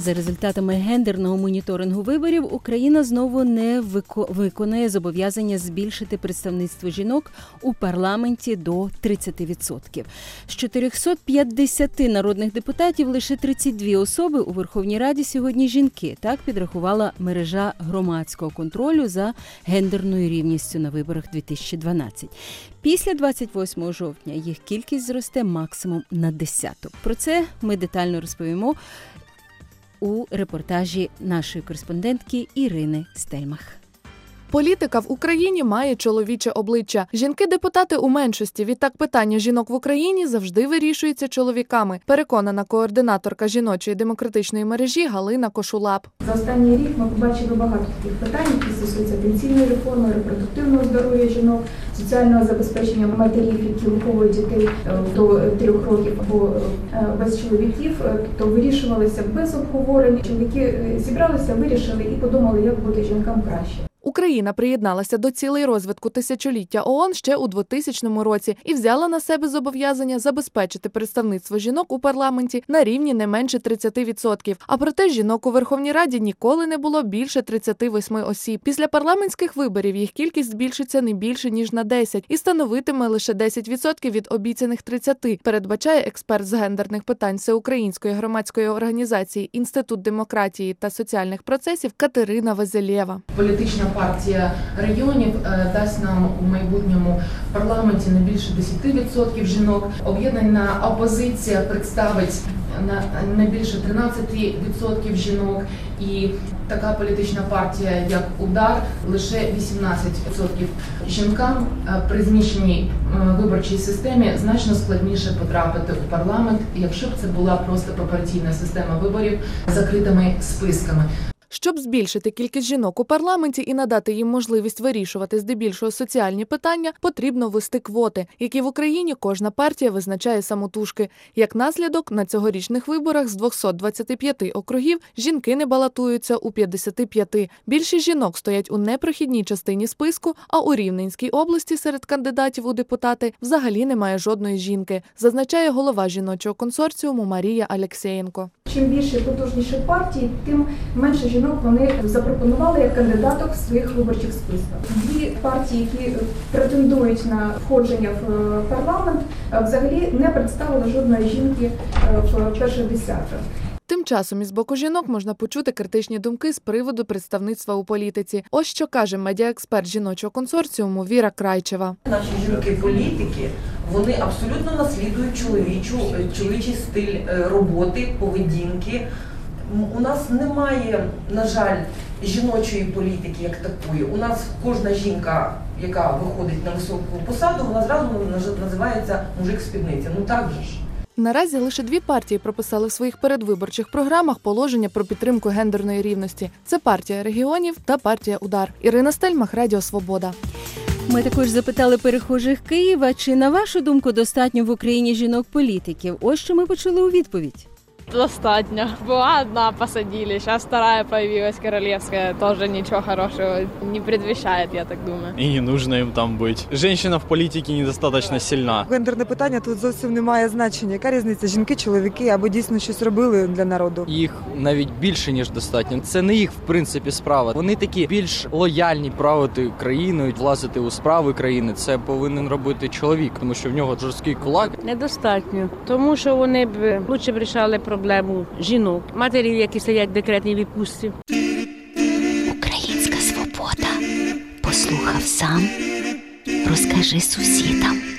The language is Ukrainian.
За результатами гендерного моніторингу виборів Україна знову не виконає зобов'язання збільшити представництво жінок у парламенті до 30%. З 450 народних депутатів лише 32 особи у Верховній Раді сьогодні жінки. Так підрахувала мережа громадського контролю за гендерною рівністю на виборах 2012. Після 28 жовтня їх кількість зросте максимум на 10. Про це ми детально розповімо у репортажі нашої кореспондентки Ірини Стельмах. Політика в Україні має чоловіче обличчя. Жінки-депутати у меншості, відтак питання жінок в Україні завжди вирішується чоловіками, переконана координаторка жіночої демократичної мережі Галина Кошулап. За останній рік ми побачили багато таких питань, які стосуються пенсійної реформи, репродуктивного здоров'я жінок, соціального забезпечення матерів, які виховують дітей до 3 років або без чоловіків, то вирішувалися без обговорень. Чоловіки зібралися, вирішили і подумали, як бути жінкам краще. Україна приєдналася до цілей розвитку тисячоліття ООН ще у 2000 році і взяла на себе зобов'язання забезпечити представництво жінок у парламенті на рівні не менше 30%. А проте жінок у Верховній Раді ніколи не було більше 38 осіб. Після парламентських виборів їх кількість збільшиться не більше, ніж на 10 і становитиме лише 10% від обіцяних 30, передбачає експерт з гендерних питань Всеукраїнської громадської організації «Інститут демократії та соціальних процесів» Катерина Вазелєва. Політична партія регіонів дасть нам у майбутньому парламенті не більше 10% жінок. Об'єднана опозиція представить не більше 13% жінок. І така політична партія, як «Удар», лише 18%. Жінкам при змішаній виборчій системі значно складніше потрапити у парламент, якщо б це була просто пропорційна система виборів з закритими списками. Щоб збільшити кількість жінок у парламенті і надати їм можливість вирішувати здебільшого соціальні питання, потрібно ввести квоти, які в Україні кожна партія визначає самотужки. Як наслідок, на цьогорічних виборах з 225 округів жінки не балотуються у 55. Більшість жінок стоять у непрохідній частині списку, а у Рівненській області серед кандидатів у депутати взагалі немає жодної жінки, зазначає голова жіночого консорціуму Марія Алєксєєнко. Чим більше потужніші партії, тим менше жінок вони запропонували як кандидаток в своїх виборчих списках. Дві партії, які претендують на входження в парламент, взагалі не представили жодної жінки в перших десятках. Тим часом із боку жінок можна почути критичні думки з приводу представництва у політиці. Ось що каже медіаексперт жіночого консорціуму Віра Крайчева. Наші жінки-політики, вони абсолютно наслідують чоловічий стиль роботи, поведінки. У нас немає, на жаль, жіночої політики як такої. У нас кожна жінка, яка виходить на високу посаду, вона зразу називається мужик-спідниця. Ну так же ж. Наразі лише дві партії прописали в своїх передвиборчих програмах положення про підтримку гендерної рівності. Це партія регіонів та партія «Удар». Ірина Стельмах, Радіо Свобода. Ми також запитали перехожих Києва, чи, на вашу думку, достатньо в Україні жінок-політиків. Ось що ми почули у відповідь. Достатньо. Была одна, посадили, сейчас вторая появилась, королевская, тоже ничего хорошего не предвещает, я так думаю. И не нужно им там быть. Женщина в політиці недостатньо сильна. Гендерне питання тут зовсім не має значення. Яка різниця, жінки, чоловіки, або дійсно щось робили для народу? Їх навіть більше, ніж достатньо. Це не їх, в принципі, справа. Вони такі більш лояльні правити країною, влазити у справи країни. Це повинен робити чоловік, тому що в нього жорсткий кулак. Недостатньо, тому що вони б лучше б рішали проблему жінок, матерів, які сидять в декретній відпустці. Українська свобода. Послухав сам, розкажи сусідам.